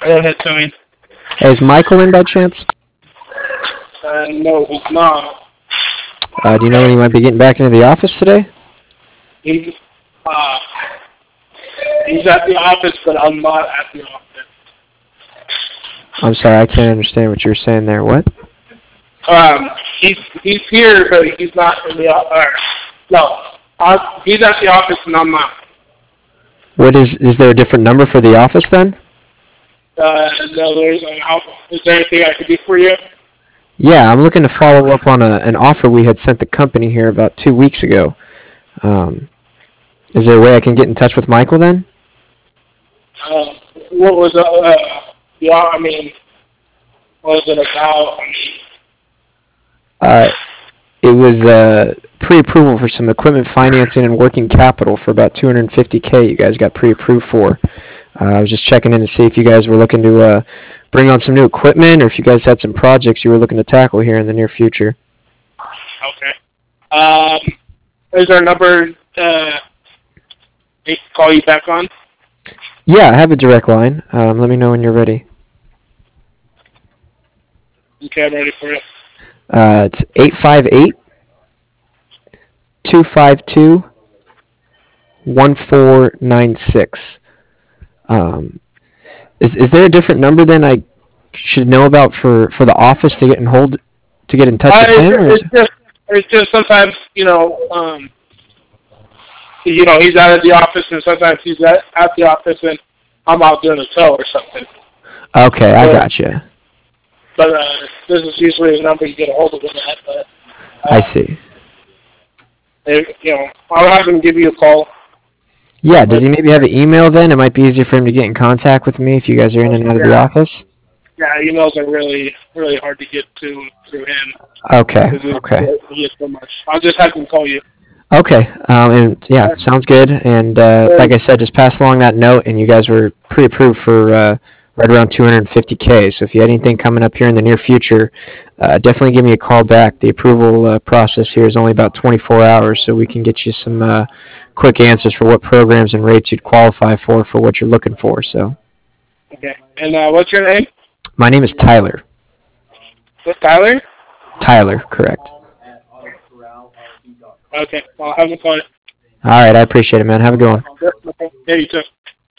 Go ahead, Tony. Hey, is Michael in by chance? No, he's not. Do you know when he might be getting back into the office today? He's he's at the office, but I'm not at the office. I'm sorry, I can't understand what you're saying there. What? He's here, but he's not in the office. No, he's at the office, and I'm not. What is there a different number for the office then? No, is there anything I could do for you? Yeah, I'm looking to follow up on an offer we had sent the company here about 2 weeks ago. Is there a way I can get in touch with Michael then? What was I mean, what was it about? It was pre-approval for some equipment financing and working capital for about $250K. You guys got pre-approved for. I was just checking in to see if you guys were looking to bring on some new equipment, or if you guys had some projects you were looking to tackle here in the near future. Okay. Is there a number they can call you back on? Yeah, I have a direct line. Let me know when you're ready. Okay, I'm ready for it. It's 858-252-1496. Is there a different number then I should know about for the office to get in touch with him? It's just sometimes he's out of the office, and sometimes he's at the office, and I'm out doing a tow or something. Okay, I got you. But this is usually the number you get a hold of him at. But I see. I'll have him give you a call. Yeah, does he maybe have an email then? It might be easier for him to get in contact with me if you guys are in and out of the office. Yeah, emails are really, really hard to get to through him. Okay. He gets so much. I'll just have him call you. Okay, and yeah, sounds good. And like I said, just pass along that note, and you guys were pre-approved for right around $250K. So if you had anything coming up here in the near future, definitely give me a call back. The approval process here is only about 24 hours, so we can get you some quick answers for what programs and rates you'd qualify for what you're looking for. So. Okay. And what's your name? My name is Tyler. What's Tyler? Tyler, correct. Okay. Well, I'll have him call you. All right, I appreciate it, man. Have a good one. Yeah, you too.